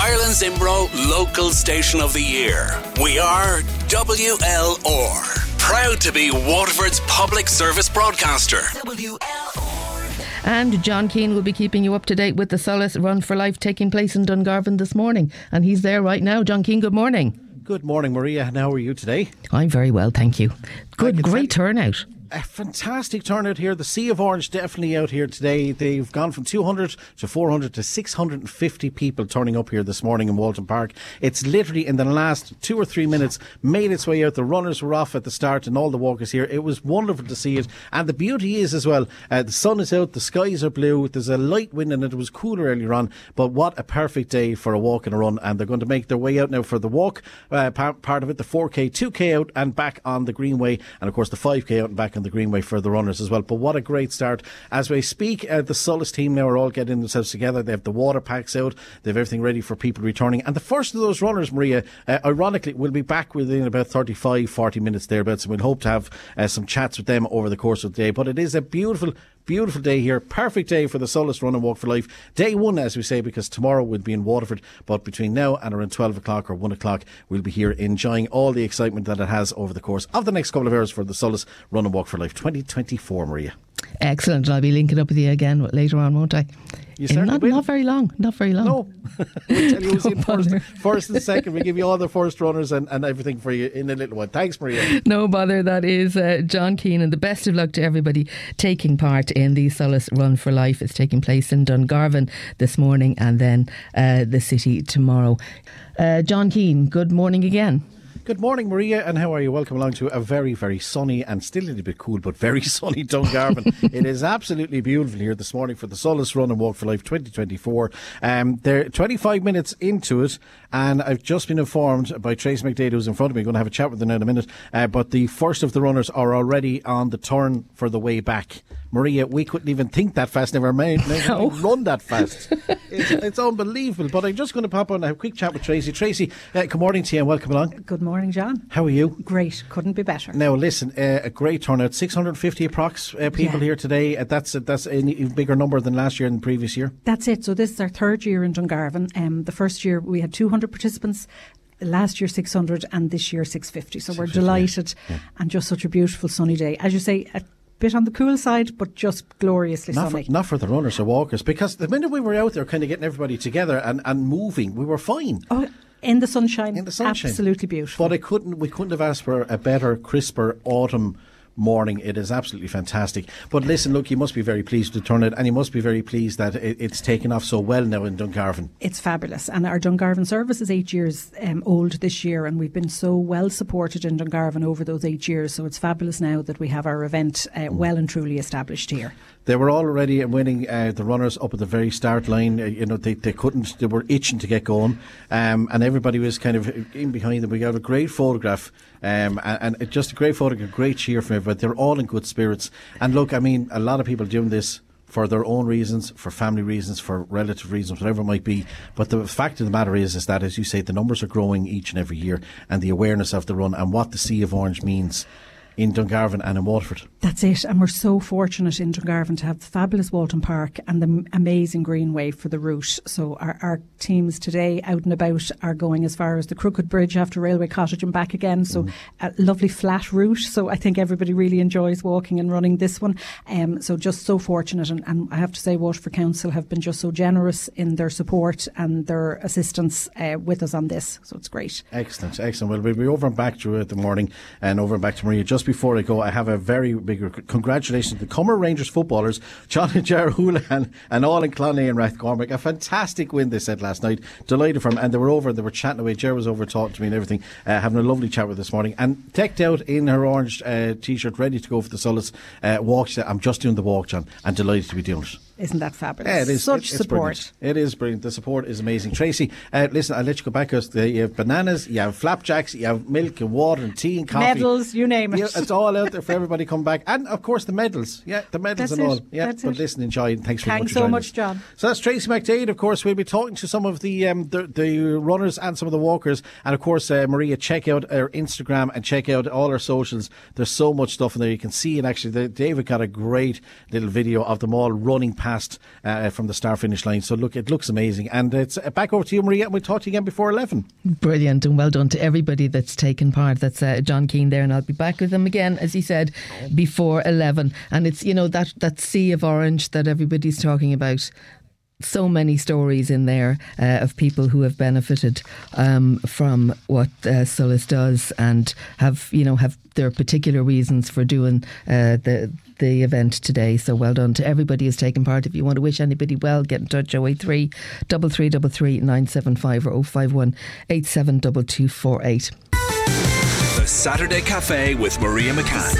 Ireland's Imbro Local Station of the Year. We are WLR. Proud to be Waterford's public service broadcaster. WLR. And John Keane will be keeping you up to date with the Solace Run for Life taking place in Dungarvan this morning. And he's there right now. John Keane, good morning. Good morning, Maria. And how are you today? I'm very well, thank you. Good, great turnout. A fantastic turnout here. The Sea of Orange definitely out here today. They've gone from 200 to 400 to 650 people turning up here this morning in Walton Park. It's literally in the last 2 or 3 minutes made its way out. The runners were off at the start and all the walkers here. It was wonderful to see it. And the beauty is as well, the sun is out, the skies are blue, there's a light wind and it was cooler earlier on. But what a perfect day for a walk and a run. And they're going to make their way out now for the walk, part of it, the 4K, 2K out and back on the Greenway. And of course the 5K out and back on the Greenway for the runners as well. But what a great start. As we speak, the Solace team now are all getting themselves together. They have the water packs out. They have everything ready for people returning. And the first of those runners, Maria, ironically, will be back within about 35-40 minutes thereabouts. And we'll hope to have some chats with them over the course of the day. But it is a beautiful day here. Perfect day for the Solace Run and Walk for Life. Day one, as we say, because tomorrow we'll be in Waterford. But between now and around 12 o'clock or 1 o'clock, we'll be here enjoying all the excitement that it has over the course of the next couple of hours for the Solace Run and Walk for Life 2024, Maria. Excellent. I'll be linking up with you again later on, won't I? You certainly will. Not very long. No. We'll tell you who's in first and second. We'll give you all the first runners and everything for you in a little while. Thanks, Maria. No bother. That is John Keane, and the best of luck to everybody taking part in the Solace Run for Life. It's taking place in Dungarvan this morning and then the city tomorrow. John Keane, good morning again. Good morning, Maria, and how are you? Welcome along to a very, very sunny and still a little bit cool, but very sunny Dungarvan. It is absolutely beautiful here this morning for the Solace Run and Walk for Life 2024. They're 25 minutes into it, and I've just been informed by Tracy McDade, who's in front of me. I'm going to have a chat with her now in a minute. But the first of the runners are already on the turn for the way back. Maria, we couldn't even think that fast, never mind run that fast. It's unbelievable. But I'm just going to pop on and have a quick chat with Tracy. Tracy, good morning to you and welcome along. Good morning, John. How are you? Great. Couldn't be better. Now, listen, a great turnout. 650 approx people here today. That's an even bigger number than last year and the previous year. That's it. So this is our third year in Dungarvan. The first year we had 200 participants. Last year 600 and this year 650. So we're delighted and just such a beautiful sunny day. As you say, a bit on the cool side, but just gloriously sunny. Not for the runners or walkers, because the minute we were out there kind of getting everybody together and moving, we were fine. Oh, in the sunshine. Absolutely beautiful. But we couldn't have asked for a better, crisper autumn morning. It is absolutely fantastic. But listen, look, you must be very pleased with the turnout, and you must be very pleased that it's taken off so well now in Dungarvan. It's fabulous, and our Dungarvan service is 8 years old this year, and we've been so well supported in Dungarvan over those 8 years, so it's fabulous now that we have our event well and truly established here. They were already winning the runners up at the very start line. They were itching to get going, and everybody was kind of in behind them. We got a great photograph, and just a great photograph, great cheer from everybody. They're all in good spirits. And look, I mean, a lot of people doing this for their own reasons, for family reasons, for relative reasons, whatever it might be. But the fact of the matter is that, as you say, the numbers are growing each and every year, and the awareness of the run and what the Sea of Orange means in Dungarvan and in Waterford. That's it, and we're so fortunate in Dungarvan to have the fabulous Walton Park and the amazing Greenway for the route. So our teams today out and about are going as far as the Crooked Bridge after Railway Cottage and back again. So a lovely flat route. So I think everybody really enjoys walking and running this one. So just so fortunate, and I have to say Waterford Council have been just so generous in their support and their assistance with us on this. So it's great. Excellent. Well, we'll be over and back to the morning and over and back to Maria. Just before I go, I have a very big congratulations to the Cummer Rangers footballers, John and Jar Houlihan and all in Clonley and Rathcormac. A fantastic win, they said last night. Delighted for them. And they were chatting away. Jar was over talking to me and everything, having a lovely chat with this morning. And decked out in her orange t-shirt, ready to go for the Solace walk. She said, I'm just doing the walk, John. I'm delighted to be doing it. Isn't that fabulous? Yeah, it is. Such support. Brilliant. It is brilliant. The support is amazing. Tracy, listen, I'll let you go back because you have bananas, you have flapjacks, you have milk and water and tea and coffee. Medals, you name it. It's all out there for everybody to come back. And, of course, the medals. Yeah, the medals That's and all. it. Yeah, That's but it. listen, enjoy. Thanks very much Thanks for so joining much, us. John. So that's Tracy McDade. Of course, we'll be talking to some of the runners and some of the walkers. And, of course, Maria, check out our Instagram and check out all our socials. There's so much stuff in there you can see. And actually, David got a great little video of them all running past past from the start finish line. So look, it looks amazing. And it's back over to you, Maria, and we'll talk to you again before 11. Brilliant, and well done to everybody that's taken part. That's John Keane there, and I'll be back with him again, as he said, before 11. And it's, you know, that sea of orange that everybody's talking about. So many stories in there of people who have benefited from what Solas does, and have their particular reasons for doing the event today. So well done to everybody who's taken part. If you want to wish anybody well, get in touch. 083 3333 975 or 051 872248. The Saturday Cafe with Maria McCann.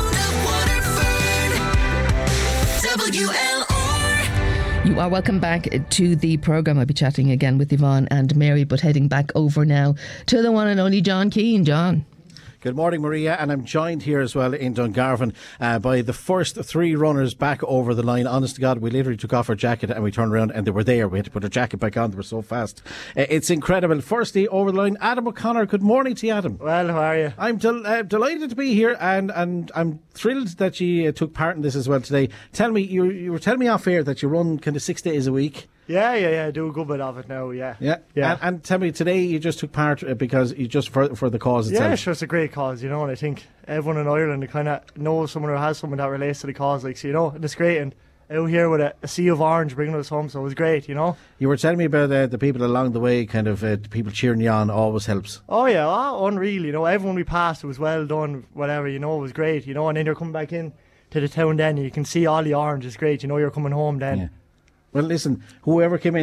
You are welcome back to the programme. I'll be chatting again with Yvonne and Mary, but heading back over now to the one and only John Keane. John. Good morning, Maria, and I'm joined here as well in Dungarvan by the first three runners back over the line. Honest to God, we literally took off our jacket and we turned around and they were there. We had to put our jacket back on. They were so fast. It's incredible. Firstly, over the line, Adam O'Connor. Good morning to you, Adam. Well, how are you? I'm delighted to be here, and I'm thrilled that you took part in this as well today. Tell me, you were telling me off air that you run kind of 6 days a week. Yeah, I do a good bit of it now, yeah. And tell me, today you just took part because you just for the cause itself. Yeah, sure, it's a great cause, and I think everyone in Ireland kind of knows someone who has someone that relates to the cause, and it's great, and out here with a sea of orange bringing us home, so it was great, You were telling me about the people along the way, kind of people cheering you on always helps. Oh yeah, unreal, everyone we passed, it was well done, whatever, it was great, and then you're coming back in to the town then, you can see all the orange, it's great, you're coming home then. Yeah. Well, listen, whoever came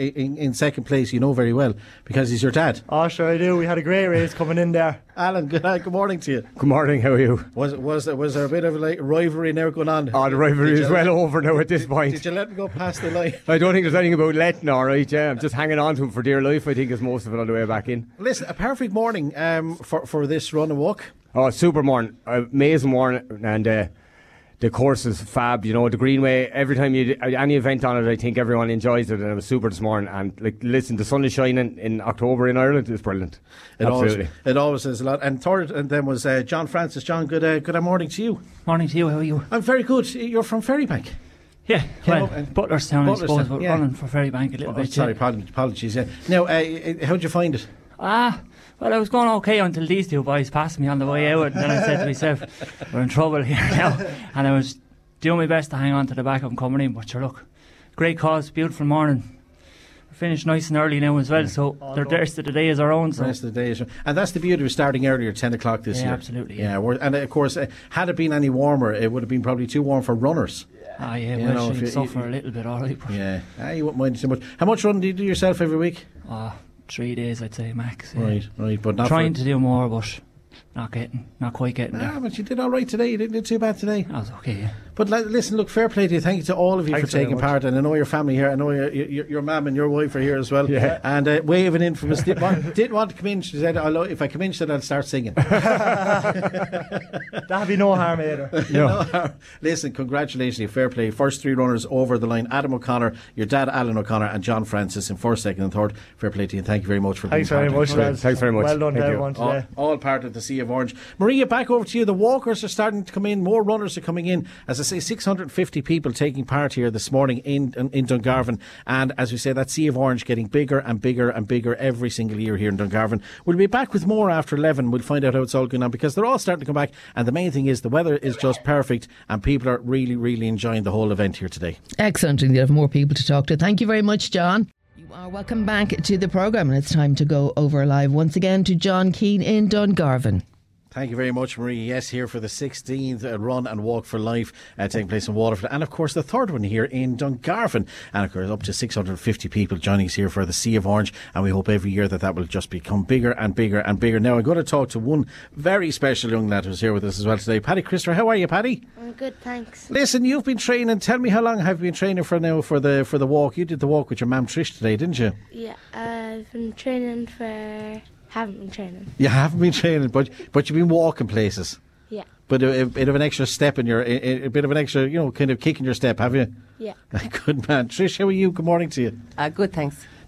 in second place, you know very well, because he's your dad. Oh, sure I do. We had a great race coming in there. Alan, good morning to you. Good morning, how are you? Was there a bit of a rivalry now going on? Oh, the rivalry is well over now at this point. Did you let him go past the line? I don't think there's anything about letting, all right, yeah. I'm just hanging on to him for dear life, I think, is most of it on the way back in. Listen, a perfect morning for this run and walk. Oh, super morning. Amazing morning, and the course is fab, the Greenway. Every time you do any event on it, I think everyone enjoys it, and it was super this morning. And listen, the sun is shining in October in Ireland. It's brilliant. Absolutely. It always is a lot. And third, and then was John Francis. John, good morning to you. Morning to you. How are you? I'm very good. You're from Ferrybank. Yeah, well, Butlerstown, I suppose, but running for Ferrybank a little bit. Sorry, apologies. Yeah. Now, how'd you find it? Well, I was going okay until these two boys passed me on the way out, and then I said to myself, we're in trouble here now. And I was doing my best to hang on to the back of them coming in, but sure, look, great cause, beautiful morning. We're finished nice and early now as well, so the rest of the day is our own. So. The rest of the day is, and that's the beauty of starting earlier, 10 o'clock this year. Yeah, absolutely. Yeah, and of course, had it been any warmer, it would have been probably too warm for runners. Well, you'd suffer a little bit, all right. Yeah, you wouldn't mind too much. How much running do you do yourself every week? 3 days, I'd say, max. Yeah. Right, but not trying to do more, but not quite getting there. But you did all right today. You didn't do too bad today. That was okay, yeah. But listen, look, fair play to you. Thank you to all of you for taking part. And I know your family here. I know your mum and your wife are here as well. Yeah. And waving in from us. Didn't want to come in. She said, if I come in, she said, I'll start singing. That'll be no harm either. No. Listen, congratulations. Fair play. First three runners over the line. Adam O'Connor, your dad Alan O'Connor, and John Francis in first, second and third. Fair play to you. Thank you very much for being part. Thanks very much. Well done to everyone today. All part of the Sea of Orange. Maria, back over to you. The walkers are starting to come in. More runners are coming in. As I say, 650 people taking part here this morning in Dungarvan. And as we say, that Sea of Orange getting bigger and bigger and bigger every single year here in Dungarvan. We'll be back with more after 11. We'll find out how it's all going on, because they're all starting to come back. And the main thing is the weather is just perfect and people are really, really enjoying the whole event here today. Excellent. And you have more people to talk to. Thank you very much, John. You are welcome back to the programme, and it's time to go over live once again to John Keane in Dungarvan. Thank you very much, Marie. Yes, here for the 16th Run and Walk for Life taking place in Waterford. And of course, the third one here in Dungarvan. And of course, up to 650 people joining us here for the Sea of Orange. And we hope every year that will just become bigger and bigger and bigger. Now, I'm going to talk to one very special young lad who's here with us as well today. Paddy Christopher, how are you, Paddy? I'm good, thanks. Listen, you've been training. Tell me, how long have you been training for now for the walk? You did the walk with your mum Trish today, didn't you? Yeah, I've been training for... Haven't been training. You haven't been training, but you've been walking places. Yeah. But a bit of an extra step in your, a bit of an extra, kind of kick in your step, have you? Yeah. Good man. Trish, how are you? Good morning to you. Good, thanks.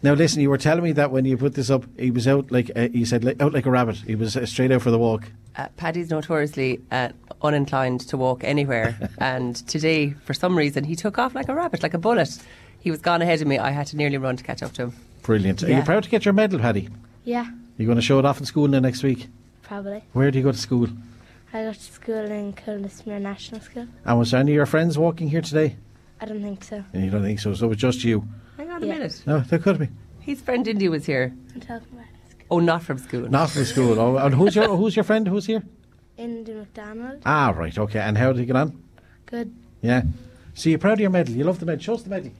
Now listen, you were telling me that when you put this up, he was out like you said, out like a rabbit. He was straight out for the walk. Paddy's notoriously uninclined to walk anywhere, and today, for some reason, he took off like a rabbit, like a bullet. He was gone ahead of me. I had to nearly run to catch up to him. Brilliant. Yeah. Are you proud to get your medal, Paddy? Yeah, You're going to show it off in school now next week? probably. Where do you go to school? I go to school in Coolnessmere National School. And was any of your friends walking here today? I don't think so. And you don't think so? So it was just you? Hang on a Yeah. minute. No, there could be. His friend Indy was here. I'm talking about school. Oh, not from school. Not from school. Oh, and who's your friend who's here? Indy McDonald. Ah, right, okay. And how did he get on? Good. Yeah. So you're proud of your medal? You love the medal? Show us the medal.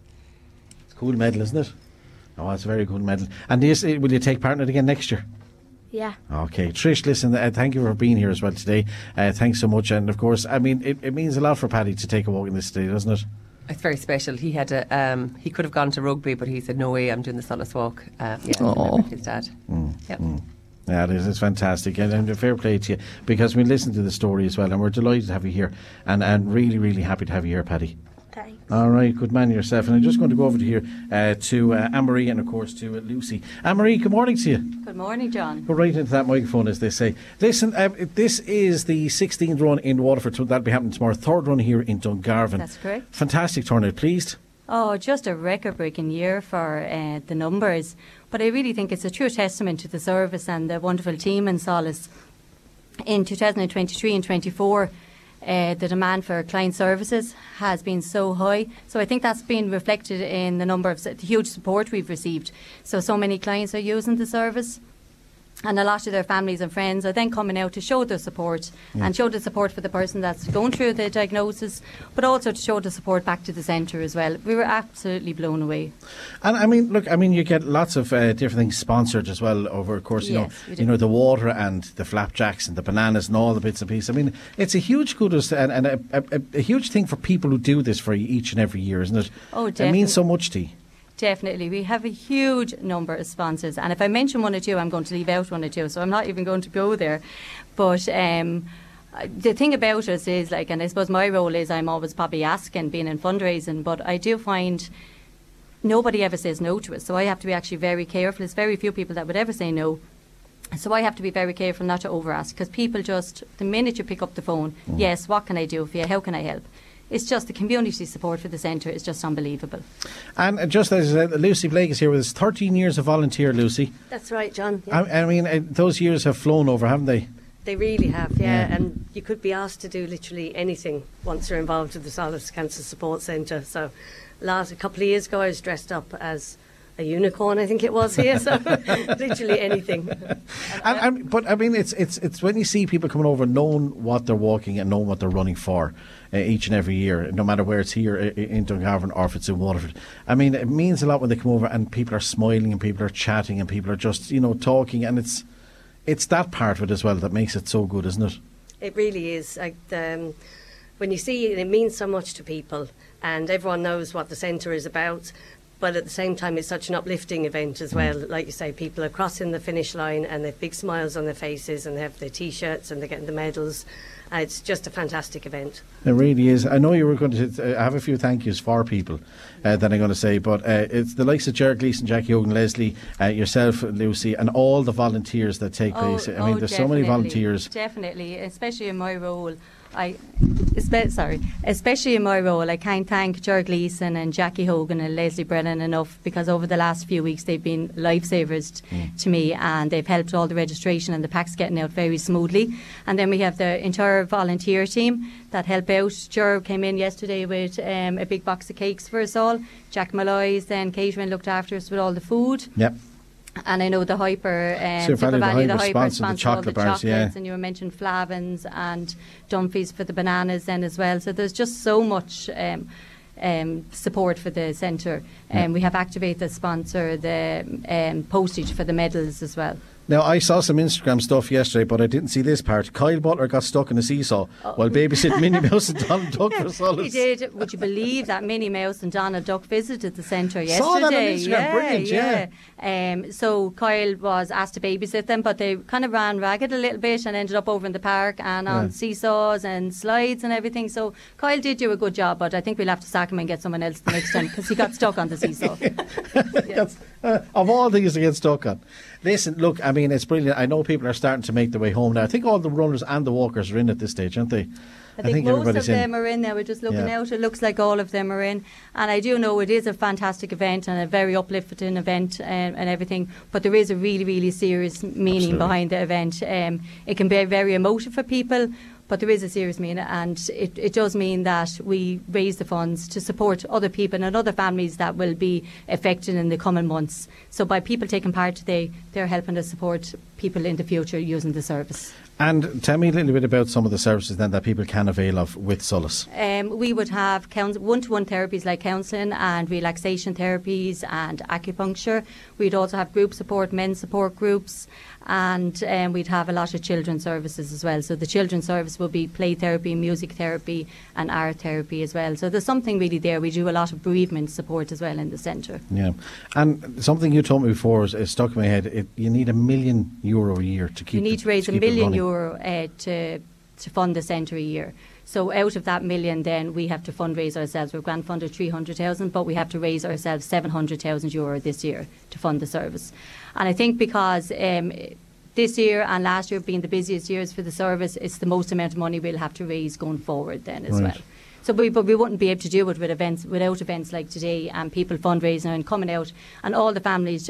It's a cool medal, isn't it? Oh, it's a very cool medal. And will you take part in it again next year? Yeah. Okay. Trish, listen, thank you for being here as well today. Thanks so much. And of course, I mean, it means a lot for Paddy to take a walk in this today, doesn't it? It's very special. He had he could have gone to rugby, but he said, no way, I'm doing the Solace Walk. With his dad. Yep. Yeah, it is. It's fantastic. And a fair play to you, because we listened to the story as well, and we're delighted to have you here, and really, really happy to have you here, Paddy. Thanks. All right, good man yourself. And I'm just going to go over to here to Anne-Marie and, of course, to Lucy. Anne-Marie, good morning to you. Good morning, John. Go right into that microphone, as they say. Listen, this is the 16th run in Waterford. So that'll be happening tomorrow. Third run here in Dungarvan. That's correct. Fantastic turnout. Pleased? Oh, just a record-breaking year for the numbers. But I really think it's a true testament to the service and the wonderful team in Solace. In 2023 and 24, the demand for client services has been so high. So I think that's been reflected in the number of the huge support we've received. So many clients are using the service. And a lot of their families and friends are then coming out to show their support and show the support for the person that's going through the diagnosis, but also to show the support back to the centre as well. We were absolutely blown away. And I mean, look, you get lots of different things sponsored as well over, of course, Yes, we do. you know, the water and the flapjacks and the bananas and all the bits and pieces. I mean, it's a huge kudos and a huge thing for people who do this for each and every year, isn't it? Oh, It means so much to you. Definitely. We have a huge number of sponsors. And if I mention one or two, I'm going to leave out one or two. So I'm not even going to go there. But the thing about us is, like, and I suppose my role is I'm always probably asking, being in fundraising, but I do find nobody ever says no to us. So I have to be actually very careful. There's very few people that would ever say no. So I have to be very careful not to over ask, because people just, the minute you pick up the phone, yes, what can I do for you? How can I help? It's just the community support for the centre is just unbelievable. And just as I said, Lucy Blake is here with us. 13 years of volunteer, Lucy. That's right, John. Yeah. I mean, those years have flown over, haven't they? They really have, Yeah. And you could be asked to do literally anything once you're involved with the Solace Cancer Support Centre. So a couple of years ago I was dressed up as a unicorn, I think it was here, so literally anything. But I mean, it's when you see people coming over knowing what they're walking and knowing what they're running for each and every year, no matter where it's here in Dungarvan or if it's in Waterford. I mean, it means a lot when they come over and people are smiling and people are chatting and people are just, you know, talking, and it's that part of it as well that makes it so good, isn't it? It really is. Like when you see it, it means so much to people, and everyone knows what the centre is about. But at the same time, it's such an uplifting event as well. Like you say, people are crossing the finish line and they have big smiles on their faces and they have their T-shirts and they're getting the medals. It's just a fantastic event. It really is. I know you were going to have a few thank yous for people that I'm going to say, but it's the likes of Gerard Gleeson, Jackie Hogan, Leslie, yourself, Lucy, and all the volunteers that take place. I mean, there's so many volunteers. Definitely, especially in my role. Especially in my role, I can't thank Gerard Gleeson and Jackie Hogan and Leslie Brennan enough, because over the last few weeks they've been lifesavers to me, and they've helped all the registration and the packs getting out very smoothly. And then we have the entire volunteer team that help out. Gerard came in yesterday with a big box of cakes for us all. Jack Malloy's then catering looked after us with all the food. Yep. And I know the Hyper, Super Value, the Hyper sponsor the chocolate bars, chocolates, and you were mentioned Flavins and Dunphy's for the bananas then as well. So there's just so much support for the centre. We have Activate that sponsor the postage for the medals as well. Now, I saw some Instagram stuff yesterday, but I didn't see this part. Kyle Butler got stuck in a seesaw while babysitting Minnie Mouse and Donald Duck for Solace. He did. Would you believe that Minnie Mouse and Donald Duck visited the centre yesterday? Saw that on Instagram. Brilliant, yeah. So Kyle was asked to babysit them, but they kind of ran ragged a little bit and ended up over in the park and on seesaws and slides and everything. So Kyle did do a good job, but I think we'll have to sack him and get someone else the next time, because he got stuck on the seesaw. Of all things to get stuck on. Listen, look, I mean, it's brilliant. I know people are starting to make their way home now. I think all the runners and the walkers are in at this stage, aren't they? I think most of them are in now. We're just looking out. It looks like all of them are in. And I do know it is a fantastic event and a very uplifting event and everything. But there is a really, really serious meaning behind the event. It can be very emotive for people, but there is a serious meaning. And it does mean that we raise the funds to support other people and other families that will be affected in the coming months. So by people taking part today, they're helping to support people in the future using the service. And tell me a little bit about some of the services then that people can avail of with Solace. We would have one-to-one therapies like counselling and relaxation therapies and acupuncture. We'd also have group support, men's support groups, and we'd have a lot of children's services as well. So the children's service will be play therapy, music therapy and art therapy as well. So there's something really there. We do a lot of bereavement support as well in the centre. Yeah, and something you told me before is stuck in my head. You need €1 million a year to keep. You need to raise €1 million to fund the centre a year. So out of that million, then we have to fundraise ourselves. We're grant funded 300,000, but we have to raise ourselves €700,000 this year to fund the service. And I think because this year and last year being the busiest years for the service, it's the most amount of money we'll have to raise going forward then as well. So, but we wouldn't be able to do it without events like today and people fundraising and coming out and all the families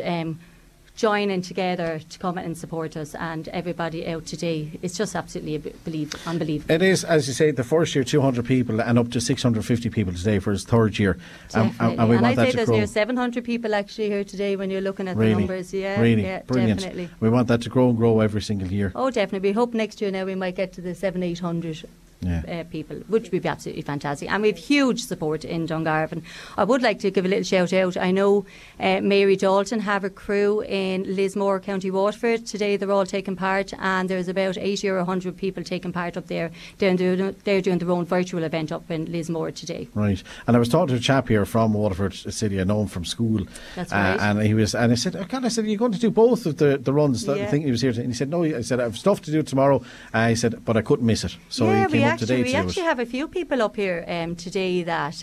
joining together to come and support us, and everybody out today. It's just absolutely unbelievable. It is, as you say, the first year 200 people and up to 650 people today for his third year. And I'd say there's near 700 people actually here today when you're looking at the numbers. Yeah, brilliant. Definitely. We want that to grow and grow every single year. Oh, definitely. We hope next year now we might get to the 700-800 people, which would be absolutely fantastic. And we have huge support in Dungarvan. I would like to give a little shout out. I know Mary Dalton have a crew in Lismore, County Waterford. Today they're all taking part, and there's about 80 or 100 people taking part up there. They're doing their own virtual event up in Lismore today. Right. And I was talking to a chap here from Waterford City. I know him from school. That's right. And I said, are you going to do both of the runs? I think he was here. And he said, no. I said, I have stuff to do tomorrow. I said, but I couldn't miss it. So he came up today to do it. We actually have a few people up here today that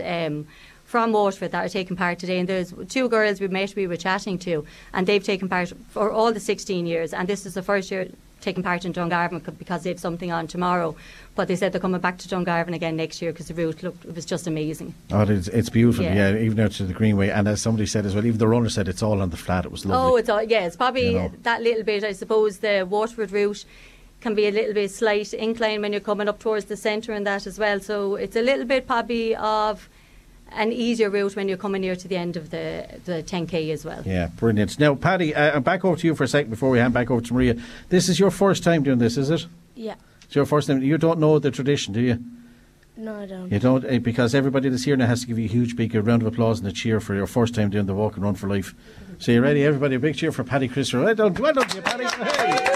from Waterford that are taking part today, and there's two girls we were chatting to, and they've taken part for all the 16 years, and this is the first year taking part in Dungarvan because they have something on tomorrow, but they said they're coming back to Dungarvan again next year because the route it was just amazing. Oh, it's beautiful, yeah, even out to the Greenway, and as somebody said as well, even the runner said it's all on the flat. It was lovely. It's probably that little bit, I suppose. The Waterford route can be a little bit slight incline when you're coming up towards the centre and that as well, so it's a little bit probably of an easier route when you're coming near to the end of the 10k as well. Yeah, brilliant. Now Paddy, I'm back over to you for a second before we hand back over to Maria. This is your first time doing this, is it? Yeah. It's your first time. You don't know the tradition, do you? No, I don't. You don't, because everybody that's here now has to give you a huge big round of applause and a cheer for your first time doing the Walk and Run for Life. So you ready, everybody? A big cheer for Paddy Christopher. Well done to you, Paddy. Hey.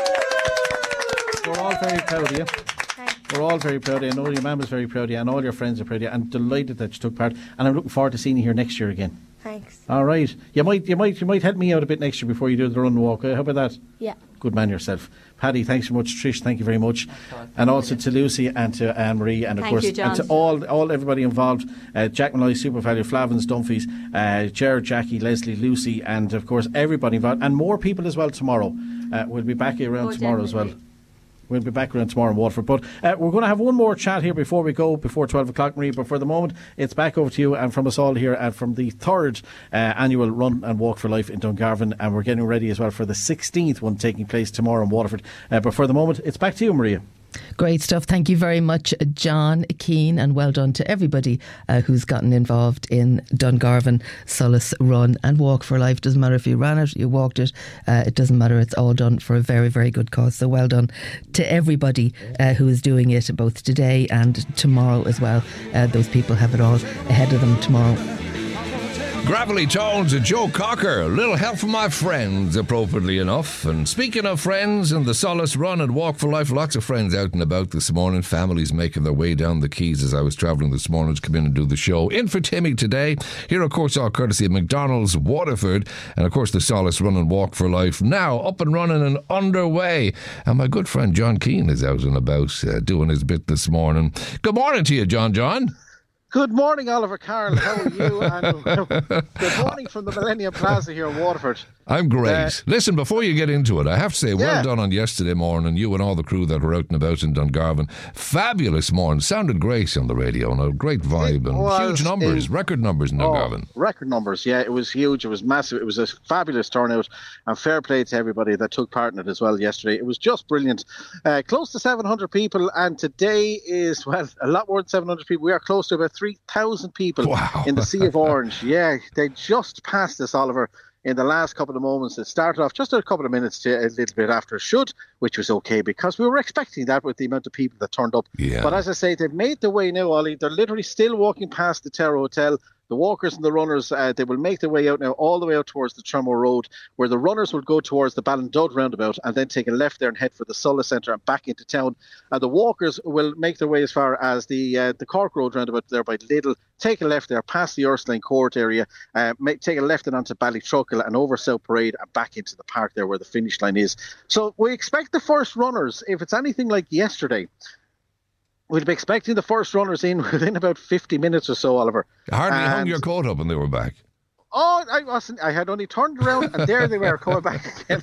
We're all very proud of you. We're all very proud of you. I know your mum is very proud of you, and all your friends are proud of you, and delighted that you took part. And I'm looking forward to seeing you here next year again. Thanks. All right. You might help me out a bit next year before you do the run and walk. How about that? Yeah. Good man yourself. Paddy, thanks so much. Trish, thank you very much. And also to Lucy and to Anne-Marie, and of course and to all everybody involved, Jack Malloy, Super Value, Flavins, Dumfries, Jared, Jackie, Leslie, Lucy, and of course everybody involved, and more people as well tomorrow. We'll be back here around tomorrow as well. We'll be back around tomorrow in Waterford. But we're going to have one more chat here before we go, before 12 o'clock, Marie. But for the moment, it's back over to you and from us all here and from the third annual Run and Walk for Life in Dungarvan. And we're getting ready as well for the 16th one taking place tomorrow in Waterford. But for the moment, it's back to you, Maria. Great stuff. Thank you very much, John Keane, and well done to everybody who's gotten involved in Dungarvan Solace Run and Walk for Life. Doesn't matter if you ran it, you walked it, it doesn't matter. It's all done for a very, very good cause. So well done to everybody who is doing it, both today and tomorrow as well. Those people have it all ahead of them tomorrow. Gravelly tones of Joe Cocker. A little help from my friends, appropriately enough. And speaking of friends and the Solace Run and Walk for Life, lots of friends out and about this morning. Families making their way down the quays as I was travelling this morning to come in and do the show. In for Timmy today. Here, of course, all courtesy of McDonald's Waterford. And, of course, the Solace Run and Walk for Life now up and running and underway. And my good friend John Keane is out and about doing his bit this morning. Good morning to you, John. Good morning, Oliver Carroll. How are you? And good morning from the Millennium Plaza here in Waterford. I'm great. Listen, before you get into it, I have to say, well done on yesterday morning, you and all the crew that were out and about in Dungarvan. Fabulous morning. Sounded great on the radio and a great vibe and huge numbers, record numbers in Dungarvan. Record numbers, yeah. It was huge. It was massive. It was a fabulous turnout and fair play to everybody that took part in it as well yesterday. It was just brilliant. Close to 700 people, and today is, well, a lot more than 700 people. We are close to about 3,000 people in the Sea of Orange. Yeah, they just passed us, Oliver, in the last couple of moments. It started off just a couple of minutes to a little bit after it should, which was okay because we were expecting that with the amount of people that turned up. Yeah. But as I say, they've made their way now, Ollie. They're literally still walking past the Terra Hotel. The walkers and the runners, they will make their way out now all the way out towards the Tramore Road, where the runners will go towards the Ballindud roundabout and then take a left there and head for the Sulla Centre and back into town. And the walkers will make their way as far as the Cork Road roundabout there by Lidl, take a left there past the Ursuline Court area, take a left and onto Ballytruckle and over South Parade and back into the park there where the finish line is. So we expect the first runners, if it's anything like yesterday, we'll be expecting the first runners in within about 50 minutes or so, Oliver. Hardly hung your coat up and they were back. Oh, I wasn't. I had only turned around and there they were coming back again.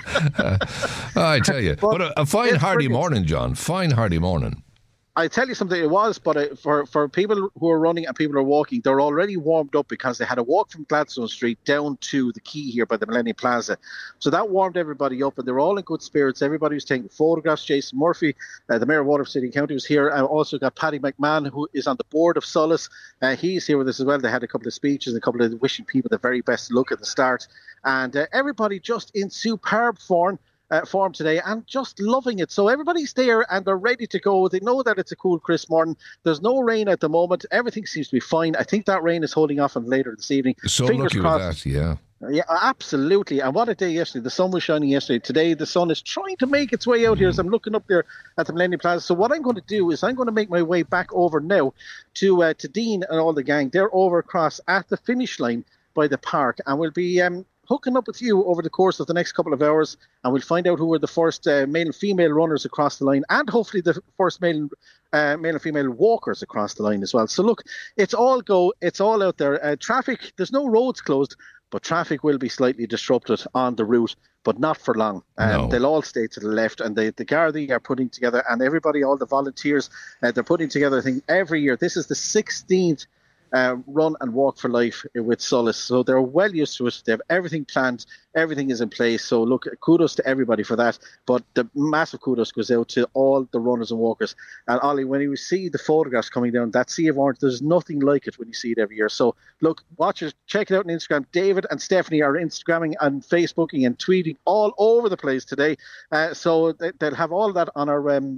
I tell you. But a fine, hearty morning, John. Fine, hearty morning. I tell you something, it was, but for people who are running and people who are walking, they're already warmed up because they had a walk from Gladstone Street down to the quay here by the Millennium Plaza. So that warmed everybody up and they were all in good spirits. Everybody was taking photographs. Jason Murphy, the Mayor of Waterford City County, was here. I also got Paddy McMahon, who is on the board of Solace. He's here with us as well. They had a couple of speeches, a couple of wishing people the very best luck at the start. And everybody just in superb form today and just loving it. So everybody's there and they're ready to go. They know that it's a cool, crisp morning. There's no rain at the moment. Everything seems to be fine. I think that rain is holding off on later this evening. So fingers crossed. With that, yeah. Yeah, absolutely. And what a day yesterday. The sun was shining yesterday. Today, the sun is trying to make its way out here as I'm looking up there at the Millennium Plaza. So what I'm going to do is I'm going to make my way back over now to Dean and all the gang. They're over across at the finish line by the park. And we'll be hooking up with you over the course of the next couple of hours, and we'll find out who are the first male and female runners across the line, and hopefully the first male and female walkers across the line as well. So look, it's all go, it's all out there. Traffic, there's no roads closed, but traffic will be slightly disrupted on the route, but not for long. No. They'll all stay to the left, and the Gardaí are putting together, and everybody, all the volunteers, they're putting together a thing every year. This is the 16th run and walk for life with Solace. So they're well used to it. They have everything planned. Everything is in place. So look, kudos to everybody for that. But the massive kudos goes out to all the runners and walkers. And Ollie, when you see the photographs coming down, that Sea of Orange, there's nothing like it when you see it every year. So look, watch it, check it out on Instagram. David and Stephanie are Instagramming and Facebooking and tweeting all over the place today. So they'll have all that on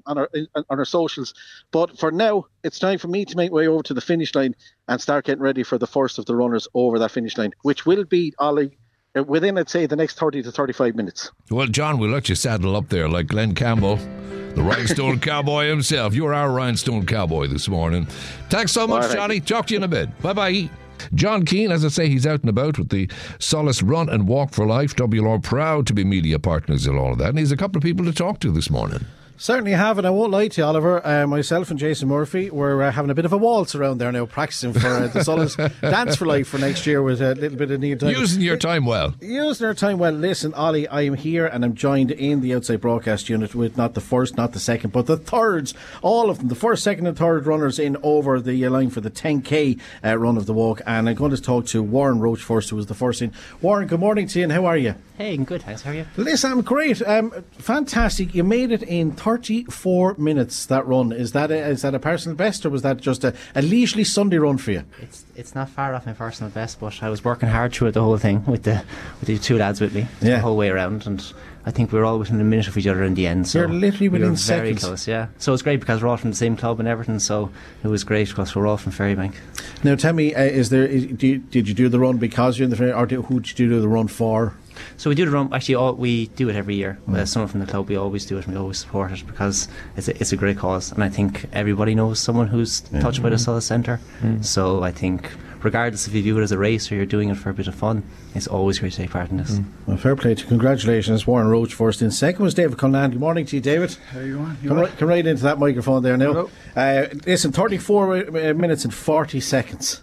our socials. But for now, it's time for me to make my way over to the finish line and start getting ready for the first of the runners over that finish line, which will be, Ollie, within, I'd say, the next 30 to 35 minutes. Well, John, we'll let you saddle up there like Glenn Campbell, the Rhinestone Cowboy himself. You're our Rhinestone Cowboy this morning. Thanks so much, Johnny. Talk to you in a bit. Bye-bye. John Keane, as I say, he's out and about with the Solace Run and Walk for Life. WLR proud to be media partners and all of that. And he's a couple of people to talk to this morning. Certainly have, and I won't lie to you, Oliver. Myself and Jason Murphy, we're having a bit of a waltz around there now, practicing for the Solace Dance for Life for next year with a little bit of needed time. Using your time well. Using our time well. Listen, Ollie, I am here and I'm joined in the outside broadcast unit with not the first, not the second, but the thirds. All of them, the first, second and third runners in over the line for the 10K run of the walk. And I'm going to talk to Warren Roach first, who was the first in. Warren, good morning to you, and how are you? Hey, I'm good, thanks. How are you? Listen, I'm great. Fantastic. You made it in 34 minutes, that run. Is that a personal best, or was that just a leisurely Sunday run for you? It's not far off my personal best, but I was working hard through it, the whole thing, with the two lads with me the whole way around, and I think we were all within a minute of each other in the end. So you're literally within we were seconds. Very close, yeah. So it's great because we're all from the same club and everything, so it was great because we're all from Ferrybank. Now tell me, did you do the run because you're in the Ferry, or who did you do the run for? So we do the run, actually we do it every year. Someone from the club, we always do it and we always support it because it's a great cause, and I think everybody knows someone who's touched by the Solace Centre. So I think regardless if you do it as a race or you're doing it for a bit of fun, it's always great to take part in this. Well, fair play to you. Congratulations. Warren Roach first in. Second was David Cullinane. Good morning to you, David. How are you on? Come right into that microphone there now. Listen, 34 minutes and 40 seconds.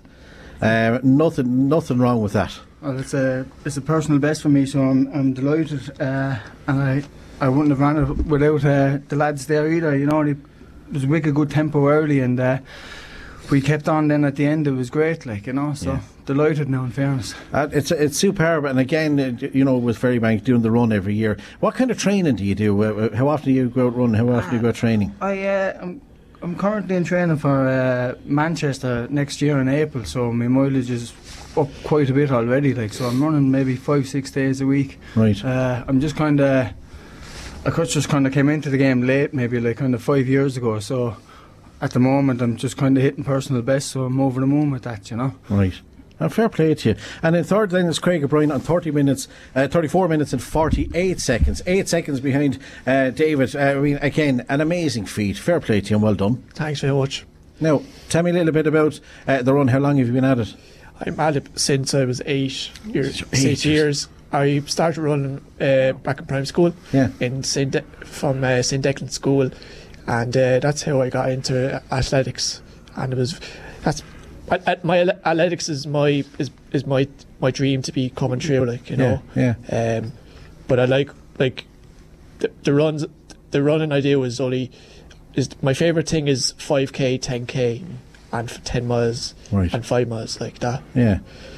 Nothing wrong with that. Well, it's a personal best for me, so I'm delighted, and I wouldn't have ran it without the lads there either. You know, it was a wicked good tempo early, and we kept on. Then at the end, it was great, like, you know. So delighted now, in fairness. It's superb, and again, you know, with Ferrybank doing the run every year. What kind of training do you do? How often do you go out running? How often do you go out training? I'm currently in training for Manchester next year in April, so my mileage is up quite a bit already, like, so I'm running maybe 5-6 days a week. Right. I'm just kind of, I just kind of came into the game late, maybe like kind of 5 years ago, so at the moment I'm just kind of hitting personal best, so I'm over the moon with that, you know. Right. Fair play to you. And in third then is Craig O'Brien on 34 minutes and 48 seconds. 8 seconds behind David. I mean, again, an amazing feat. Fair play to you and well done. Thanks very much. Now, tell me a little bit about the run. How long have you been at it? I'm at it since I was 8 years. I started running back in primary school in St. Declan School, and that's how I got into athletics. And my athletics is my dream to be coming true, like, you know. Yeah. But I like the runs. The running I do is my favourite thing is 5k, 10k, and 10 miles and 5 miles, like that. Yeah.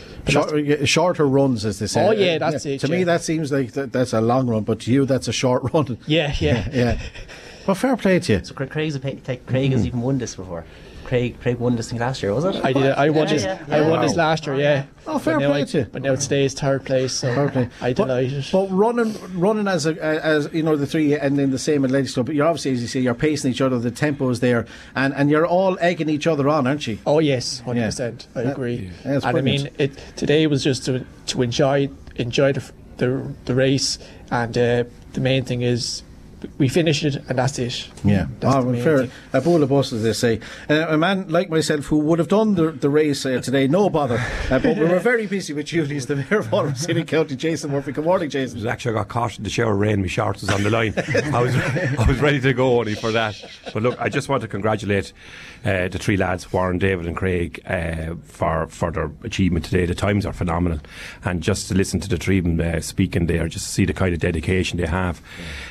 Shorter runs, as they say. Oh yeah, that's it. To me, that seems like that's a long run, but to you, that's a short run. Yeah. Well, fair play to you. So Craig has even won this before. Craig won this thing last year, was it? I did. I won this last year. Yeah. Oh, fair play to you. But now today is third place, so I'm delighted. But running as you know, the three and in the same athletics club, you're obviously, as you say, you're pacing each other. The tempo is there, and you're all egging each other on, aren't you? Oh yes, 100%. I agree. And I mean, today was just to enjoy the race, and the main thing is we finished it, and that's it. Yeah, fair. A bowl of bus, as they say. A man like myself who would have done the race today, no bother. But we were very busy with duties. The Mayor of Waterford City County, Jason Murphy. Good morning, Jason. Actually, I got caught in the shower rain. My shorts was on the line. I was ready to go only for that. But look, I just want to congratulate the three lads, Warren, David, and Craig, for their achievement today. The times are phenomenal, and just to listen to the three of them speaking there, just to see the kind of dedication they have.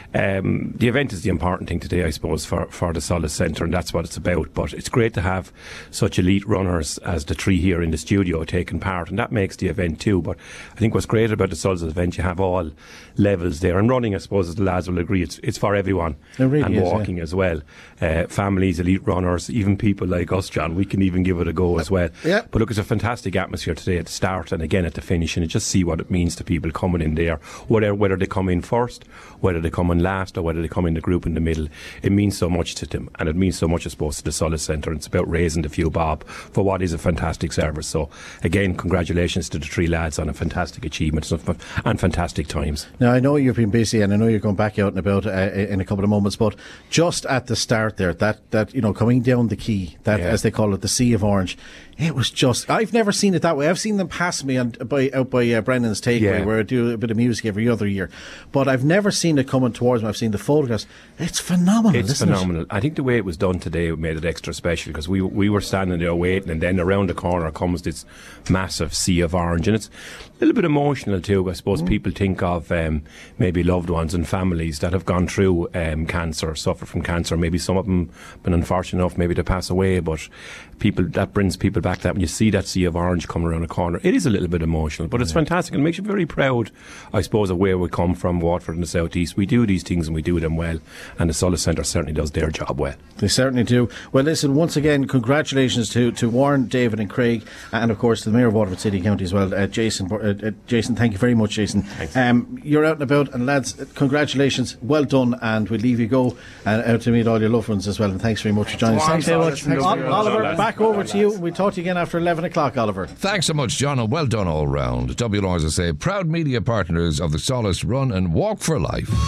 The event is the important thing today, I suppose, for the Solace Centre, and that's what it's about. But it's great to have such elite runners as the three here in the studio taking part, and that makes the event too. But I think what's great about the Solace event, you have all levels there, and running, I suppose, as the lads will agree, it's for everyone. It really and is, walking as well. Families, elite runners, even people like us, John, we can even give it a go as well. Yeah. But look, it's a fantastic atmosphere today at the start and again at the finish, and just see what it means to people coming in there, whether they come in first, whether they come in last, or whether they come in the group in the middle. It means so much to them, and it means so much, I suppose, to the Solace Centre. It's about raising the few bob for what is a fantastic service. So again, congratulations to the three lads on a fantastic achievement and fantastic times. Now, I know you've been busy, and I know you're going back out and about in a couple of moments, but just at the start there, that you know, coming down the quay, as they call it, the Sea of Orange, it was just, I've never seen it that way. I've seen them pass me out by Brennan's Takeaway, where I do a bit of music every other year, but I've never seen it coming towards me. I've seen the photographs. It's phenomenal. It's phenomenal. I think the way it was done today made it extra special, because we were standing there waiting, and then around the corner comes this massive sea of orange, and it's a little bit emotional too. I suppose people think of maybe loved ones and families that have gone through cancer, suffer from cancer. Maybe some of them been unfortunate enough maybe to pass away, but that brings people back to that. When you see that sea of orange coming around the corner, it is a little bit emotional, but it's fantastic, and makes you very proud, I suppose, of where we come from, Waterford and the South East. We do these things and we do them well, and the Solace Centre certainly does their job well. They certainly do. Well, listen, once again, congratulations to Warren, David and Craig, and of course to the Mayor of Waterford City County as well, Jason. Jason, thank you very much, Jason. You're out and about, and lads, congratulations, well done, and we'll leave you go out to meet all your loved ones as well, and thanks very much for joining us. Thanks very much. Oliver, back over to you. We'll talk to you again after 11 o'clock, Oliver. Thanks so much, John, and well done all round. WLR, as I say, proud media partners of the Solace Run and Walk for Life.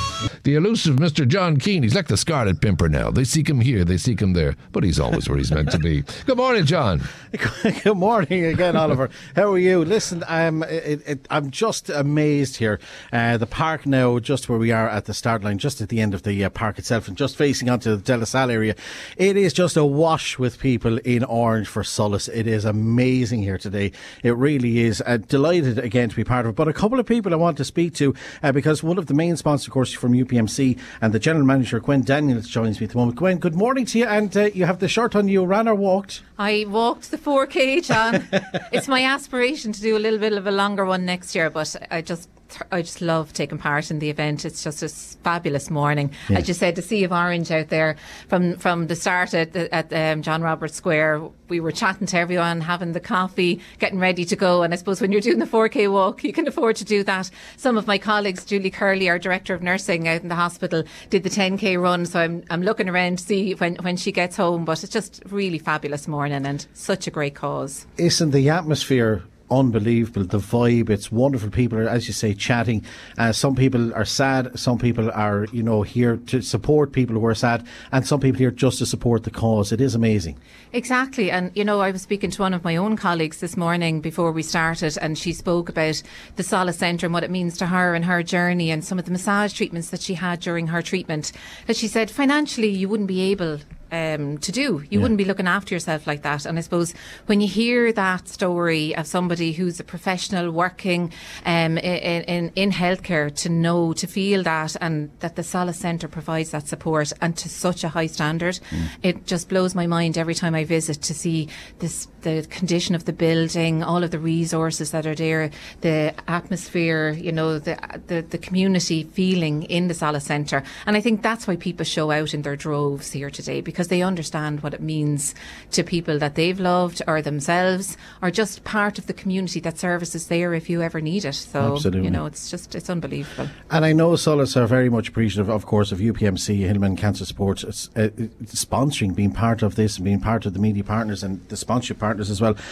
The elusive Mr. John Keane. He's like the Scarlet Pimpernel now. They seek him here, they seek him there, but he's always where he's meant to be. Good morning, John. Good morning again, Oliver. How are you? Listen, I'm just amazed here. The park now, just where we are at the start line, just at the end of the park itself, and just facing onto the De La Salle area, it is just awash with people in orange for Solas. It is amazing here today. It really is. Delighted again to be part of it. But a couple of people I want to speak to, because one of the main sponsors, of course, from UPMC, and the General Manager, Gwen Daniels, joins me at the moment. Gwen, good morning to you. And you have the shirt on. You ran or walked? I walked the 4K, John. It's my aspiration to do a little bit of a longer one next year, but I just love taking part in the event. It's just a fabulous morning. Yeah. As you said, the Sea of Orange out there from the start at John Roberts Square. We were chatting to everyone, having the coffee, getting ready to go. And I suppose when you're doing the 4K walk, you can afford to do that. Some of my colleagues, Julie Curley, our Director of Nursing out in the hospital, did the 10K run. So I'm looking around to see when she gets home. But it's just really fabulous morning and such a great cause. Isn't the atmosphere unbelievable? The vibe, it's wonderful. People are, as you say, chatting. Some people are sad, some people are, here to support people who are sad, and some people here just to support the cause. It is amazing. Exactly. And I was speaking to one of my own colleagues this morning before we started, and she spoke about the Solas Centre and what it means to her and her journey, and some of the massage treatments that she had during her treatment, that she said financially you wouldn't be able to do. You wouldn't be looking after yourself like that. And I suppose when you hear that story of somebody who's a professional working in healthcare, to feel that, and that the Solas Centre provides that support and to such a high standard, it just blows my mind every time I visit to see the condition of the building, all of the resources that are there, the atmosphere, the community feeling in the Solas Centre. And I think that's why people show out in their droves here today, because they understand what it means to people that they've loved or themselves, or just part of the community that services there if you ever need it. So, absolutely. It's unbelievable. And I know Solas are very much appreciative, of course, of UPMC, Hillman Cancer Support, sponsoring, being part of this, and being part of the media partners and the sponsorship partners as well.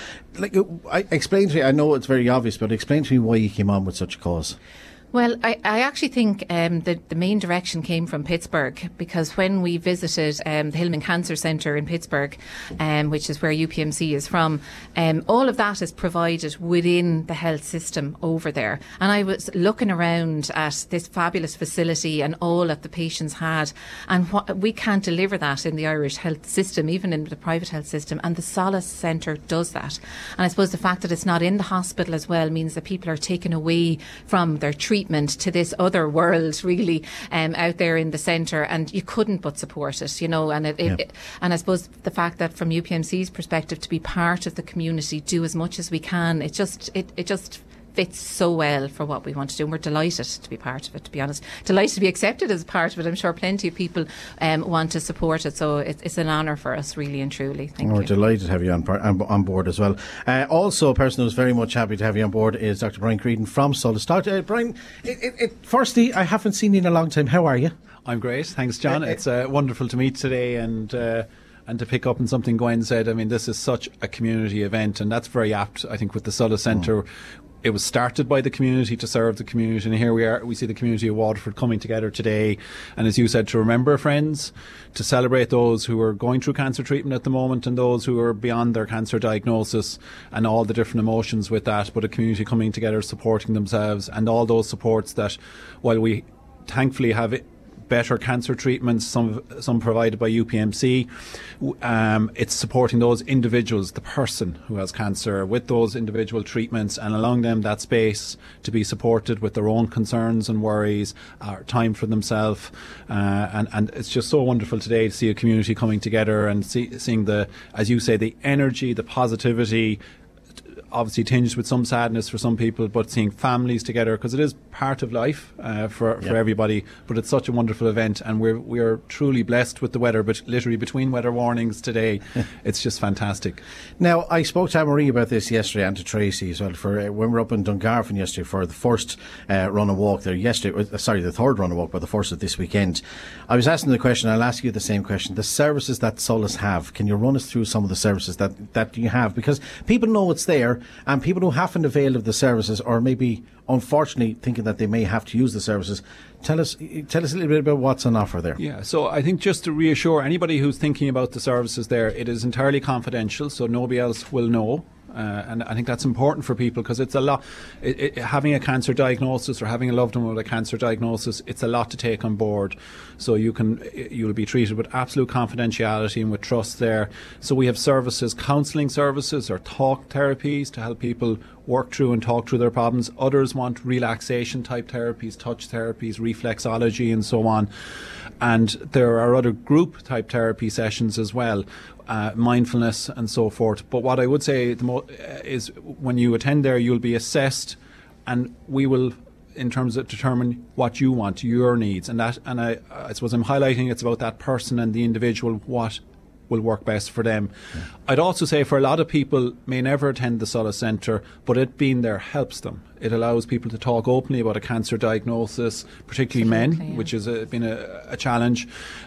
Explain to me, I know it's very obvious, but explain to me why you came on with such a cause. Well, I actually think the main direction came from Pittsburgh, because when we visited the Hillman Cancer Centre in Pittsburgh, which is where UPMC is from, all of that is provided within the health system over there. And I was looking around at this fabulous facility and all that the patients had, and we can't deliver that in the Irish health system, even in the private health system, and the Solas Centre does that. And I suppose the fact that it's not in the hospital as well means that people are taken away from their treatment to this other world, really, out there in the centre, and you couldn't but support it, and and I suppose the fact that from UPMC's perspective, to be part of the community, do as much as we can, it just fits so well for what we want to do, and we're delighted to be part of it, to be honest. Delighted to be accepted as part of it. I'm sure plenty of people want to support it, so it's an honour for us, really and truly. Thank you. We're delighted to have you on board as well. Also, a person who's very much happy to have you on board is Dr. Brian Creedon from Solas. Brian, firstly, I haven't seen you in a long time. How are you? I'm great, thanks, John. It's wonderful to meet today, and to pick up on something Gwen said. I mean, this is such a community event, and that's very apt, I think, with the Solas Centre. It was started by the community to serve the community, and here we see the community of Waterford coming together today, and as you said, to remember friends, to celebrate those who are going through cancer treatment at the moment and those who are beyond their cancer diagnosis, and all the different emotions with that, but a community coming together, supporting themselves, and all those supports that, while we thankfully have better cancer treatments, some provided by UPMC, it's supporting those individuals, the person who has cancer, with those individual treatments, and allowing them that space to be supported with their own concerns and worries, time for themselves, and it's just so wonderful today to see a community coming together and seeing the, as you say, the energy, the positivity, obviously tinged with some sadness for some people, but seeing families together, because it is part of life for everybody. But it's such a wonderful event, and we're truly blessed with the weather, but literally between weather warnings today, it's just fantastic. Now, I spoke to Anne-Marie about this yesterday, and to Tracy as well, for when we were up in Dungarvan yesterday for the first run and walk there yesterday, the third run and walk, but the first of this weekend. I was asking the question, I'll ask you the same question. The services that Solas have, can you run us through some of the services that you have? Because people know it's there, and people who haven't availed of the services, or maybe unfortunately thinking that they may have to use the services. Tell us a little bit about what's on offer there. Yeah, so I think just to reassure anybody who's thinking about the services there, it is entirely confidential, so nobody else will know. And I think that's important for people, because it's a lot. Having a cancer diagnosis or having a loved one with a cancer diagnosis, it's a lot to take on board. So you'll be treated with absolute confidentiality and with trust there. So we have services, counselling services or talk therapies to help people work through and talk through their problems. Others want relaxation type therapies, touch therapies, reflexology and so on. And there are other group type therapy sessions as well. Mindfulness and so forth. But what I would say is when you attend there, you'll be assessed, and we will, in terms of determine what you want, your needs, and I suppose I'm highlighting it's about that person and the individual, what will work best for them. Yeah. I'd also say for a lot of people may never attend the Solace Centre, but it being there helps them. It allows people to talk openly about a cancer diagnosis, particularly men, which has been a challenge.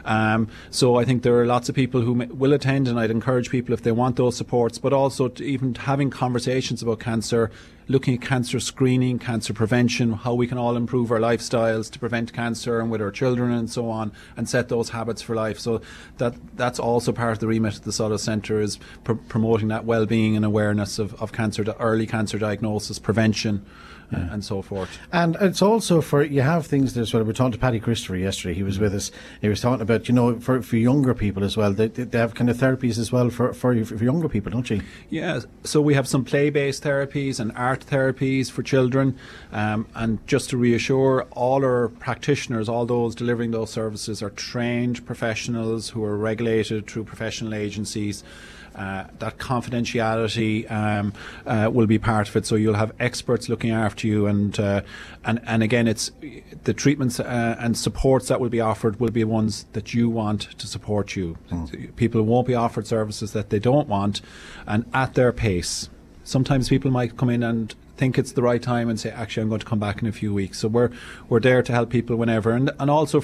So I think there are lots of people who will attend, and I'd encourage people if they want those supports, but also even having conversations about cancer, looking at cancer screening, cancer prevention, how we can all improve our lifestyles to prevent cancer and with our children and so on, and set those habits for life. So that's also part of the remit of the Solace Centre, is promoting that well-being and awareness of cancer, early cancer diagnosis, prevention, and so forth. And it's also you have things there as well. We were talking to Paddy Christopher yesterday. He was with us. He was talking about, for younger people as well. They have kind of therapies as well for younger people, don't you? Yeah. So we have some play-based therapies and art therapies for children. And just to reassure, all our practitioners, all those delivering those services, are trained professionals who are regulated through professional agencies. That confidentiality will be part of it, so you'll have experts looking after you, and again, it's the treatments and supports that will be offered will be ones that you want to support you. People won't be offered services that they don't want, and at their pace. Sometimes people might come in and think it's the right time and say, actually, I'm going to come back in a few weeks. So we're there to help people whenever. And also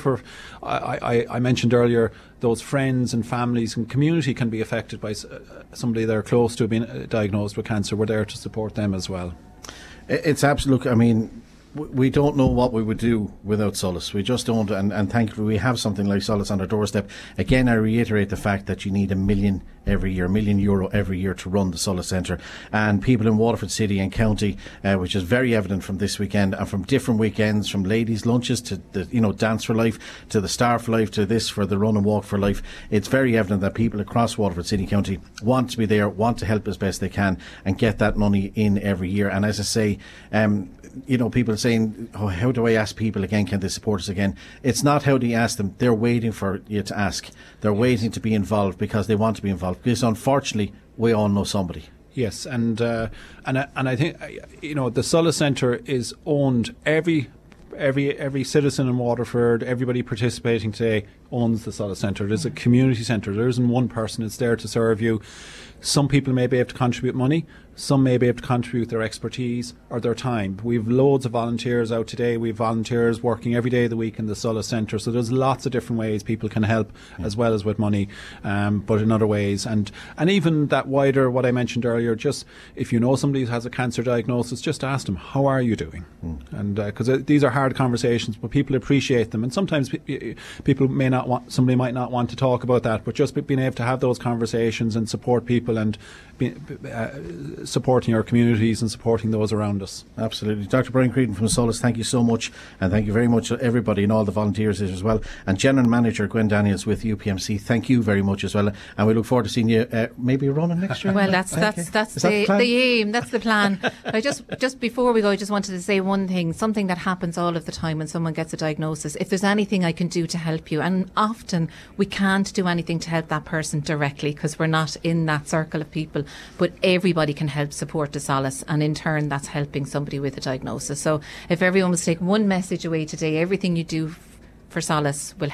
I mentioned earlier, those friends and families and community can be affected by somebody they're close to being diagnosed with cancer. We're there to support them as well. It's absolute. I mean, we don't know what we would do without Solace. We just don't, and thankfully we have something like Solace on our doorstep. Again, I reiterate the fact that you need €1 million every year, €1 million every year to run the Solace Centre. And people in Waterford City and County, which is very evident from this weekend and from different weekends, from ladies' lunches to the Dance for Life, to the Star for Life, to this for the Run and Walk for Life. It's very evident that people across Waterford City and County want to be there, want to help as best they can, and get that money in every year. And as I say, people saying, oh, how do I ask people again, can they support us again? It's not how do you ask them. They're waiting for you to ask. They're waiting to be involved because they want to be involved. Because unfortunately, we all know somebody. Yes, and I think the Solace Centre is owned. Every citizen in Waterford, everybody participating today owns the Solace Centre. It is a community centre. There isn't one person. It's there to serve you. Some people may be able to contribute money. Some may be able to contribute their expertise or their time. We've loads of volunteers out today. We've volunteers working every day of the week in the Solace Centre. So there's lots of different ways people can help, as well as with money, but in other ways. And even that wider, what I mentioned earlier, just if you know somebody who has a cancer diagnosis, just ask them, how are you doing? And because these are hard conversations, but people appreciate them. And sometimes people somebody might not want to talk about that, but just being able to have those conversations and support people and supporting our communities and supporting those around us. Absolutely. Dr. Brian Creedon from Solace, thank you so much, and thank you very much to everybody and all the volunteers as well. And General Manager Gwen Daniels with UPMC, thank you very much as well, and we look forward to seeing you maybe running next year. Well, that's the aim, that's the plan. I just before we go, I just wanted to say one thing, something that happens all of the time when someone gets a diagnosis. If there's anything I can do to help you, and often we can't do anything to help that person directly because we're not in that circle of people, but everybody can help support the Solace, and in turn that's helping somebody with a diagnosis. So if everyone was to take one message away today, everything you do for Solace will help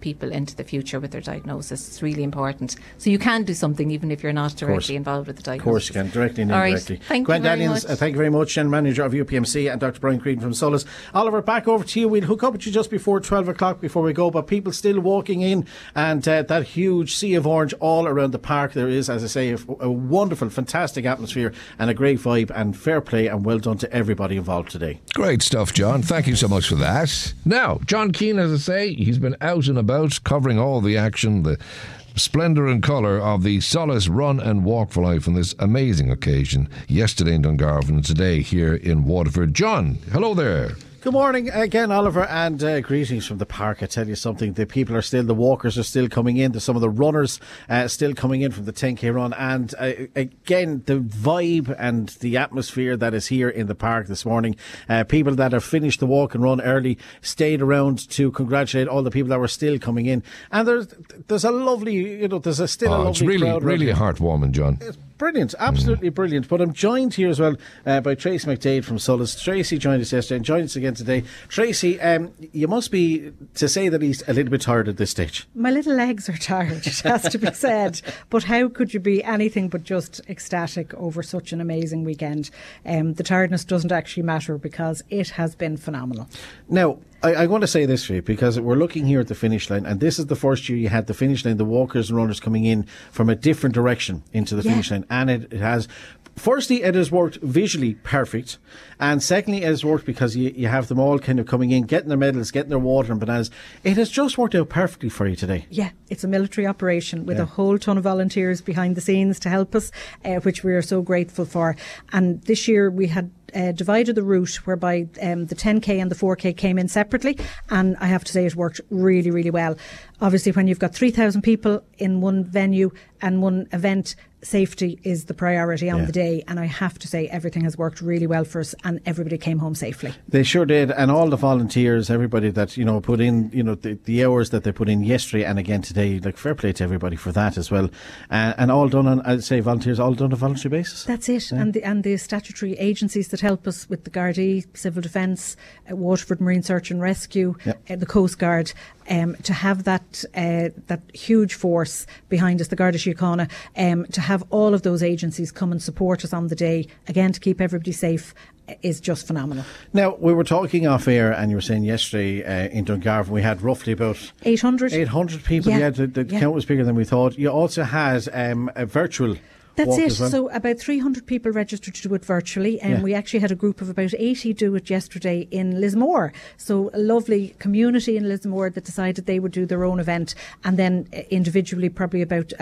people into the future with their diagnosis. It's really important. So you can do something even if you're not directly involved with the diagnosis. Of course you can, directly and indirectly. Right. Thank you very much. Thank you very much, General Manager of UPMC, and Dr. Brian Creedon from Solas. Oliver, back over to you. We'll hook up with you just before 12 o'clock before we go, but people still walking in, and that huge sea of orange all around the park. There is, as I say, a wonderful, fantastic atmosphere and a great vibe, and fair play and well done to everybody involved today. Great stuff, John. Thank you so much for that. Now, John Keane, as I say, he's been out and about covering all the action, the splendour and colour of the Solas Run and Walk for Life on this amazing occasion yesterday in Dungarvan and today here in Waterford. John, hello there. Good morning again, Oliver, and greetings from the park. I tell you something, the walkers are still coming in. There's some of the runners still coming in from the 10k run. And again, the vibe and the atmosphere that is here in the park this morning. People that have finished the walk and run early stayed around to congratulate all the people that were still coming in. And there's a lovely, there's still a lovely crowd. It's really heartwarming, John. It's brilliant, absolutely brilliant. But I'm joined here as well by Tracy McDade from Solas. Tracy joined us yesterday and joined us again today. Tracy, you must be, to say the least, a little bit tired at this stage. My little legs are tired, it has to be said. But how could you be anything but just ecstatic over such an amazing weekend? The tiredness doesn't actually matter because it has been phenomenal. Now, I want to say this for you, because we're looking here at the finish line, and this is the first year you had the finish line, the walkers and runners coming in from a different direction into the finish line, and it has... Firstly, it has worked visually perfect, and secondly, it has worked because you have them all kind of coming in, getting their medals, getting their water and bananas. It has just worked out perfectly for you today. Yeah, it's a military operation with a whole ton of volunteers behind the scenes to help us, which we are so grateful for. And this year we had divided the route whereby the 10k and the 4k came in separately, and I have to say it worked really, really well. Obviously, when you've got 3,000 people in one venue and one event, safety is the priority on the day, and I have to say everything has worked really well for us, and everybody came home safely. They sure did, and all the volunteers, everybody that put in the hours that they put in yesterday and again today, like fair play to everybody for that as well, and all done on, I'd say, volunteers all done on a voluntary basis. That's it, and the statutory agencies that help us with the Gardaí, Civil Defence, Waterford Marine Search and Rescue, the Coast Guard. To have that huge force behind us, the Garda Síochána, to have all of those agencies come and support us on the day, again to keep everybody safe, is just phenomenal. Now, we were talking off air, and you were saying yesterday in Dungarvan we had roughly about 800 people. Yeah, the count was bigger than we thought. You also had a virtual... That's it. Well. So about 300 people registered to do it virtually, and we actually had a group of about 80 do it yesterday in Lismore. So a lovely community in Lismore that decided they would do their own event, and then individually probably about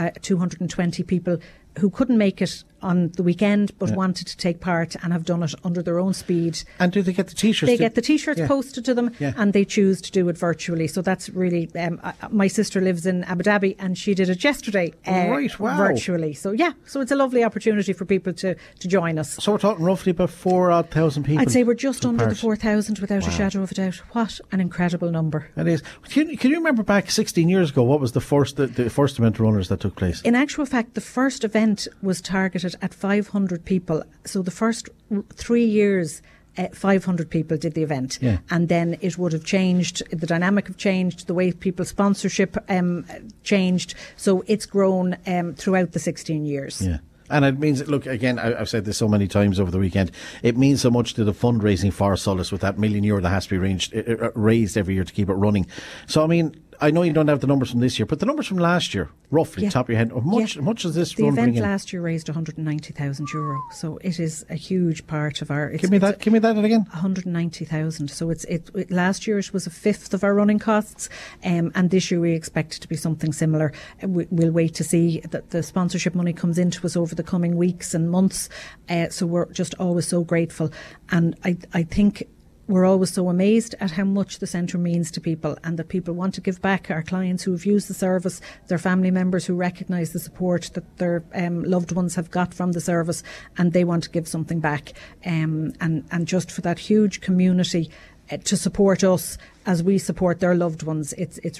220 people who couldn't make it on the weekend but wanted to take part and have done it under their own speed. And do they get the T-shirts? They get the T-shirts posted to them, and they choose to do it virtually. So that's really... my sister lives in Abu Dhabi, and she did it yesterday virtually. So so it's a lovely opportunity for people to join us. So we're talking roughly about 4,000 people. I'd say we're just under the 4,000 without a shadow of a doubt. What an incredible number. It is. Can you remember back 16 years ago, what was the first event of runners that took place? In actual fact, the first event was targeted at 500 people. So the first 3 years, 500 people did the event, and then it would have changed. The dynamic have changed, the way people's sponsorship changed. So it's grown throughout the 16 years. Yeah. And it means, look, again, I've said this so many times over the weekend, it means so much to the fundraising for Solas with that €1 million that has to be raised every year to keep it running. So, I mean, I know you don't have the numbers from this year, but the numbers from last year, roughly, top of your head, much does this run bring in? The event last year raised €190,000, so it is a huge part of our... Give me that again. 190,000. So last year it was a fifth of our running costs, and this year we expect it to be something similar. We'll wait to see that the sponsorship money comes into us over the coming weeks and months, so we're just always so grateful. And I think... we're always so amazed at how much the centre means to people, and that people want to give back. Our clients who have used the service, their family members who recognise the support that their loved ones have got from the service, and they want to give something back. And just for that huge community to support us as we support their loved ones, it's really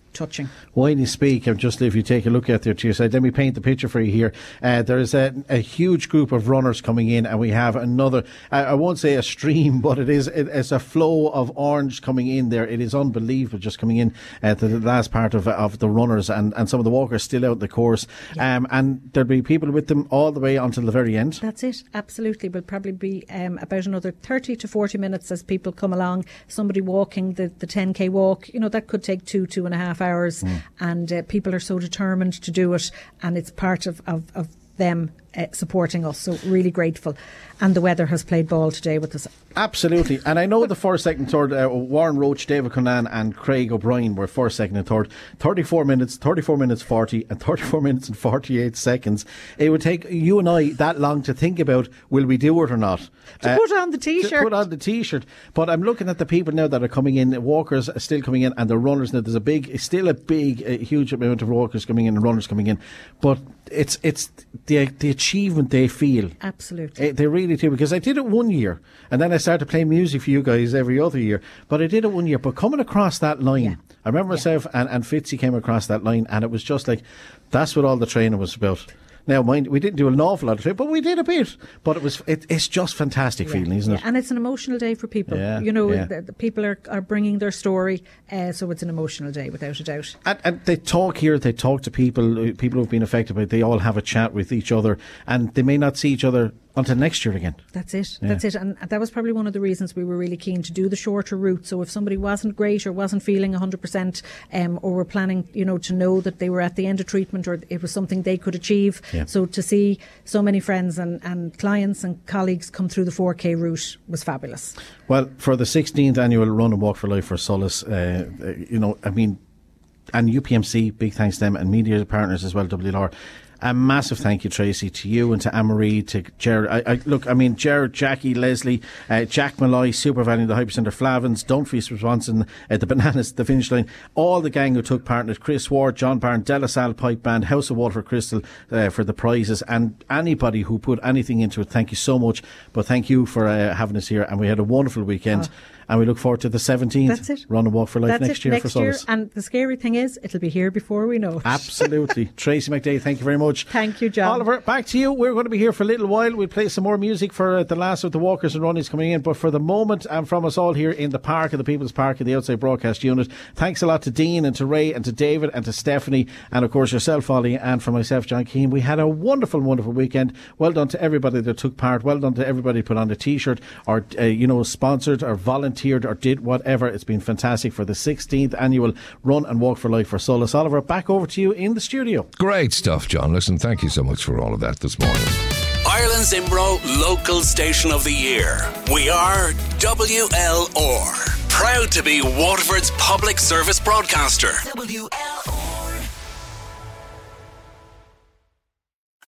touching. While you speak, just if you take a look at there to your side, let me paint the picture for you here. There is a huge group of runners coming in, and we have another, I won't say a stream, but it's a flow of orange coming in there. It is unbelievable just coming in to the last part of the runners, and some of the walkers still out in the course. Yeah. And there'll be people with them all the way until the very end. That's it, absolutely. Will probably be about another 30 to 40 minutes as people come along. Somebody walking the 10k walk, that could take 2.5 hours, and people are so determined to do it, and it's part of them supporting us, so really grateful. And the weather has played ball today with us. Absolutely. And I know the first, second, third, Warren Roach, David Conan and Craig O'Brien were first, second and third. 34 minutes 40 and 34 minutes and 48 seconds. It would take you and I that long to think about, will we do it or not? To put on the T-shirt. But I'm looking at the people now that are coming in. Walkers are still coming in, and the runners now. There's a huge amount of walkers coming in and runners coming in. But it's the achievement they feel. Absolutely. They really do, because I did it one year, and then I started playing music for you guys every other year. But I did it one year. But coming across that line, I remember myself and Fitzy came across that line, and it was just like, that's what all the training was about. Now, mind, we didn't do an awful lot of it, but we did a bit. But it's just fantastic feeling, isn't it? And it's an emotional day for people. The people are bringing their story, so it's an emotional day without a doubt. And they talk to people who've been affected by it. They all have a chat with each other, and they may not see each other until next year again. That's it. And that was probably one of the reasons we were really keen to do the shorter route. So if somebody wasn't great or wasn't feeling 100%, or were planning, to know that they were at the end of treatment, or it was something they could achieve. Yeah. So to see so many friends and clients and colleagues come through the 4K route was fabulous. Well, for the 16th annual Run and Walk for Life for Solace, and UPMC, big thanks to them, and media partners as well, WLR. A massive thank you, Tracy, to you and to Anne-Marie, to Jared. Jared, Jackie, Leslie, Jack Malloy, Super Valley, the Hypercentre, Flavins, Dumfries, Swanson, the Bananas, the Finish Line, all the gang who took part in it, Chris Ward, John Byrne, De La Salle Pipe Band, House of Water Crystal for the prizes, and anybody who put anything into it, thank you so much. But thank you for having us here, and we had a wonderful weekend. And we look forward to the 17th Run and Walk for Life next year for Solace. And the scary thing is, it'll be here before we know it. Absolutely. Tracy McDay, thank you very much. Thank you, John. Oliver, back to you. We're going to be here for a little while. We'll play some more music for the last of the walkers and runners coming in. But for the moment, and from us all here in the park, of the People's Park, in the Outside Broadcast Unit, thanks a lot to Dean and to Ray and to David and to Stephanie, and of course yourself, Ollie, and for myself, John Keane. We had a wonderful, wonderful weekend. Well done to everybody that took part. Well done to everybody who put on the T-shirt or, sponsored or volunteered or did whatever. It's been fantastic for the 16th annual Run and Walk for Life for Solace. Oliver, back over to you in the studio. Great stuff, John. Listen, thank you so much for all of that this morning. Ireland's Imbro Local Station of the Year. We are WLR. Proud to be Waterford's public service broadcaster. WLR.